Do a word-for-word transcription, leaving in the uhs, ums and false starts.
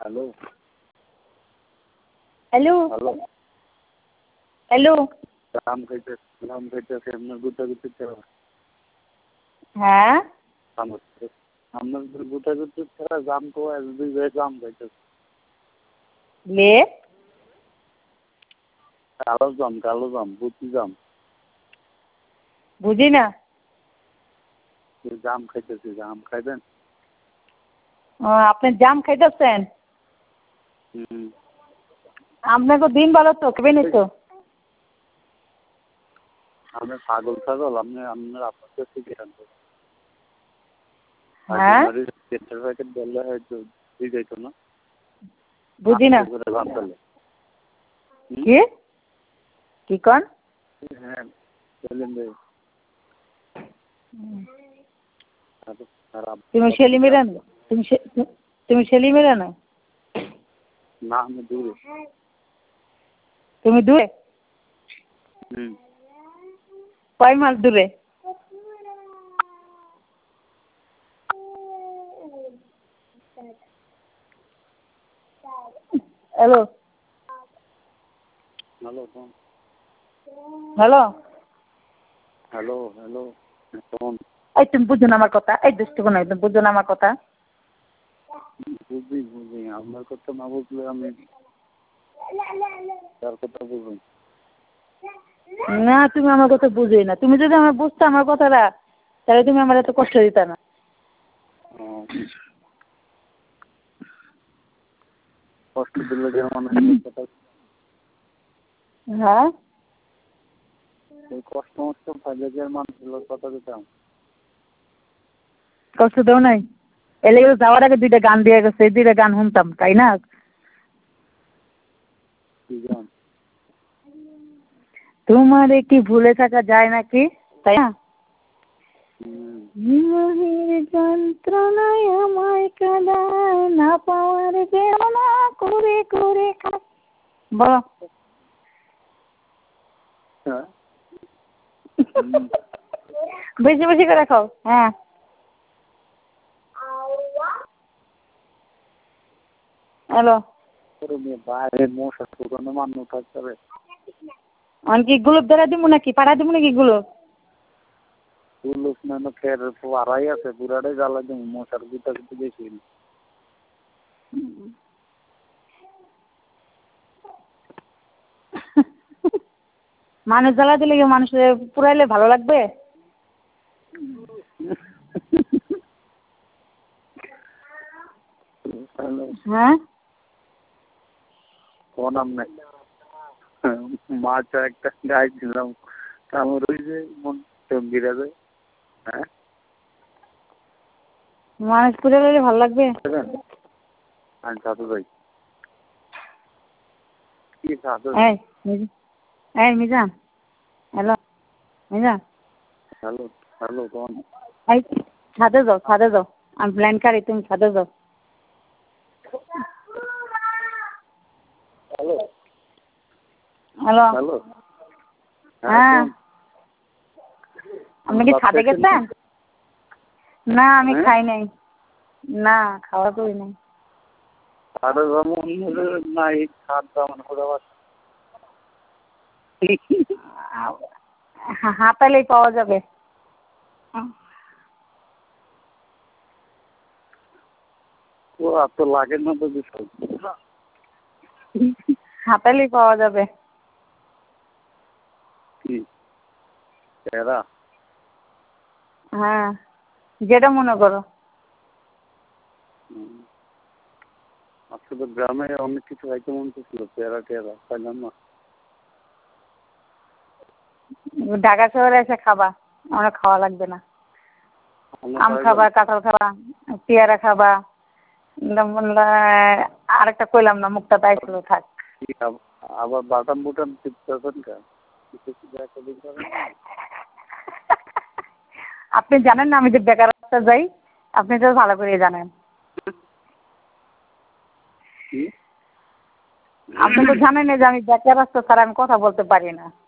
hello hello hello hello জাম খাইতে জাম খাইতেছে আপনার গুতাগুতি ছাড়া হ্যাঁ আমার আপনার গুতাগুতি ছাড়া জাম তো এক দুই জায়গায় জাম খাইতেছে লে কালো জাম কালো জাম বুঝি জাম বুঝি না জাম খাইতেছি জাম খাইবেন ও আপনি জাম খাইতেছেন হুম আপনাকে দিন ভালো তো খেবেনি তো আপনি পাগল ছাগল আপনি আপনার আপনার কাছে কি আনতে হ্যাঁ পেটের প্যাকেট বললে হয়তো ঠিক হইতো না বুঝি না জাম তাহলে কি কি কন হ্যাঁ বললেন যে তুমি ছেলে মেয়ে না তুমি তুমি ছেলে মেয়ে না না আমি দূরে তুমি দূরে হুম কয় মাস দূরে hello hello hello hello hello phone এই তুমি বুঝো না আমার কথা এই দুষ্টু কোনো তুমি বুঝো না আমার কথা বুঝি বুঝি আমার কথা না বুঝলে আমি তার কথা বুঝুন না তুমি আমার কথা বুঝোই না তুমি যদি আমার বুঝতে আমার কথাটা তাহলে তুমি আমার এত কষ্ট দিতে না কষ্ট দিলে যে মানুষের কথা হ্যাঁ এই কষ্ট মষ্ট থাকলে যে মানুষের কথা দিতাম কষ্ট দেও নাই এলে যাওয়ার আগে দুইটা গান দিয়ে গেছে এই দুইটা গান শুনতাম তাই না কি গান তোমার কি ভুলে থাকা যায় নাকি তাই না হুম যন্ত্রণায় আমায় কাঁদায় না পাওয়ার বেদনা করে করে খায় বলো হ্যাঁ বেশি বেশি করে খাও হ্যাঁ হ্যালো বাইরে মশা শুকানো মানুষ থাকতে হবে আমি কি গুলো ধরে দিব নাকি পাড়া দিব নাকি গুলো পুলুস না ফের আড়াই আছে পুরাটাই জ্বালা দিব মশার গুতা গুতি বেশি মানুষ জ্বালা দিলে কি মানুষের পুরাইলে ভালো লাগবে হ্যাঁ কোন আমনে মাছ একটা গায়ে দিলাম আমার ওই যে মন চমকিরা যায় হ্যাঁ মানুষ পুরাইলে ভালো লাগবে আমি সাথে যাই কি সাথে এই এই Mizan hello Mizan hello hello কোন এই ছাদে যাও ছাদে যাও আমি প্ল্যান করি তুমি ছাদে যাও হ্যালো হ্যালো হ্যালো হ্যাঁ আপনি কি ছাদে গেছেন না আমি খাই নাই না খাওয়া করি নাই ছাদে যেমন নাই ছাদ তেমন করে হাতালেই পাওয়া যাবে ও এত লাগে না তো বিষয় হাতালেই পাওয়া যাবে কি এরা হ্যাঁ যেটা মনে করো আজকে তো গ্রামে অনেক কিছু খাইতে মন ছিল পেয়ারা টেয়ারা খাইলাম না ঢাকা শহরে এসে খাবা আমরা খাওয়া লাগবে না আম খাবা কাঁঠাল খাবা পেয়ারা খাবা আরেকটা কইলাম না মুখটা তাইছিল থাক আবার বাটাম বুটাম টিপতেছেন কেন আপনি জানেন না আমি যে বেকার রাস্তা যাই আপনি তো ভালো করে জানেন আপনি তো জানেন যে আমি বেকার রাস্তা ছাড়া আমি কথা বলতে পারি না